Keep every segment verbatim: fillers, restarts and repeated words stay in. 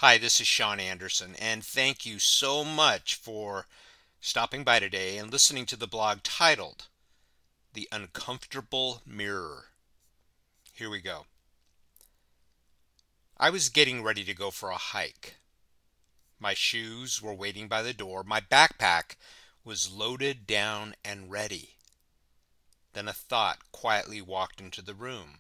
Hi, this is Sean Anderson, and thank you so much for stopping by today and listening to the blog titled The Uncomfortable Mirror. Here we go. I was getting ready to go for a hike. My shoes were waiting by the door. My backpack was loaded down and ready. Then a thought quietly walked into the room.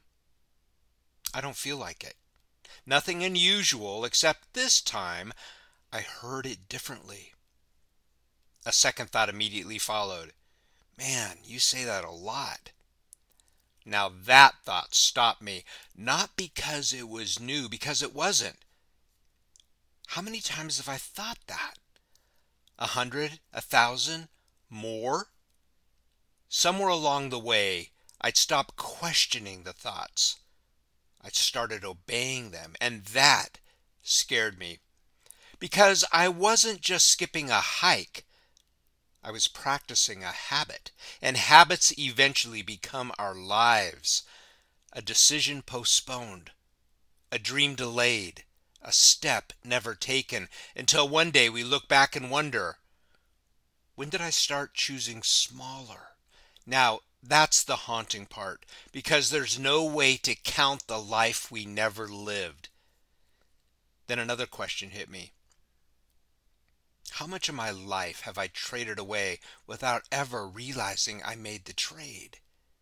I don't feel like it. Nothing unusual, except this time I heard it differently. A second thought immediately followed. Man, you say that a lot. Now that thought stopped me, not because it was new, because it wasn't. How many times have I thought that? A hundred? A thousand? More? Somewhere along the way, I'd stopped questioning the thoughts. I'd started obeying them, and that scared me. Because I wasn't just skipping a hike. I was practicing a habit, and habits eventually become our lives. A decision postponed, a dream delayed, a step never taken, until one day we look back and wonder, when did I start choosing smaller? Now, that's the haunting part, because there's no way to count the life we never lived. Then another question hit me. How much of my life have I traded away without ever realizing I made the trade?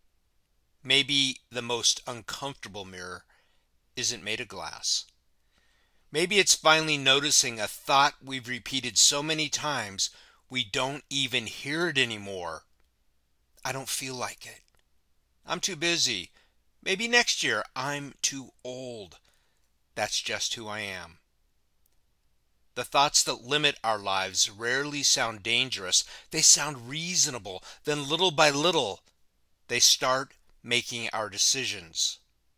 Maybe the most uncomfortable mirror isn't made of glass. Maybe it's finally noticing a thought we've repeated so many times we don't even hear it anymore. I don't feel like it. I'm too busy. Maybe next year. I'm too old. That's just who I am. The thoughts that limit our lives rarely sound dangerous. They sound reasonable. Then little by little, they start making our decisions.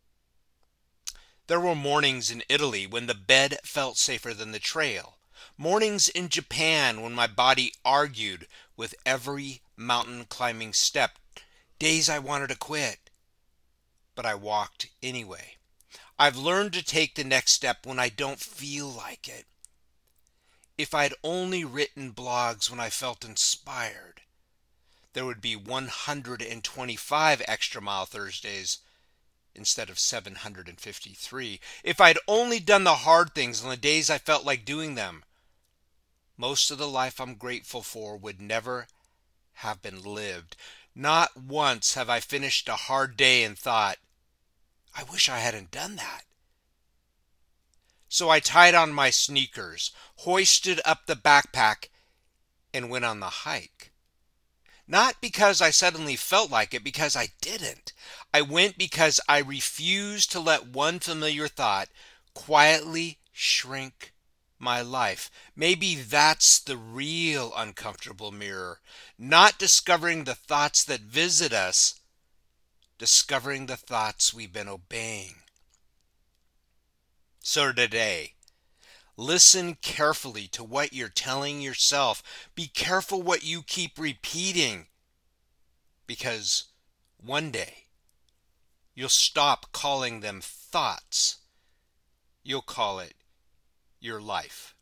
There were mornings in Italy when the bed felt safer than the trail. Mornings in Japan when my body argued with every mountain climbing step. Days I wanted to quit, but I walked anyway. I've learned to take the next step when I don't feel like it. If I'd only written blogs when I felt inspired, there would be one hundred twenty-five Extra Mile Thursdays instead of seven hundred fifty-three. If I'd only done the hard things on the days I felt like doing them, most of the life I'm grateful for would never have been lived. Not once have I finished a hard day and thought, I wish I hadn't done that. So I tied on my sneakers, hoisted up the backpack, and went on the hike. Not because I suddenly felt like it, because I didn't. I went because I refused to let one familiar thought quietly shrink my life. Maybe that's the real uncomfortable mirror. Not discovering the thoughts that visit us, discovering the thoughts we've been obeying. So today, listen carefully to what you're telling yourself. Be careful what you keep repeating, because one day you'll stop calling them thoughts. You'll call it your life.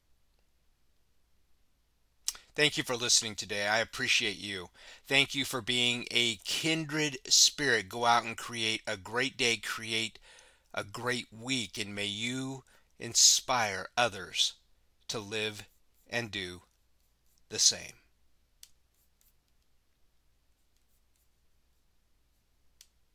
Thank you for listening today. I appreciate you. Thank you for being a kindred spirit. Go out and create a great day, create a great week, and may you inspire others to live and do the same.